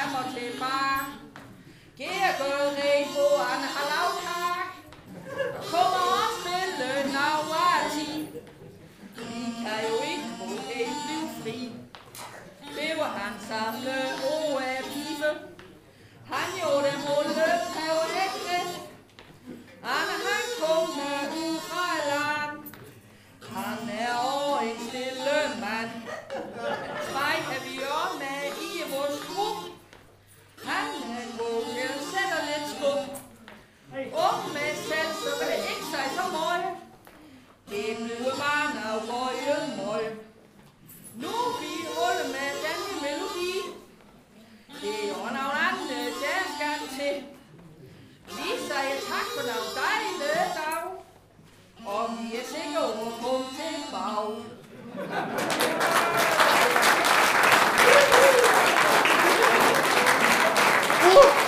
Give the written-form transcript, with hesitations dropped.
frem og tilbage. Gærgøring på en halvtag. Kommer og spille navrati. Vi kan jo ikke få en blive fri. Det var han samle og pive. Han gjorde dem og løb af ægte. Han kom ud fra land. Han er over en stille mand. Tre kan vi også med i vores gruppe. Han er god til at sætte lidt skub. Ung med selv, så vil det ikke sig så meget. Det bliver bare noget røgenmål. Nu vi holder med denne melodi. Det er jo nogle andre, der skal til. Vi siger tak for nogle dejlige dag. Og vi er sikre på at komme tilbage.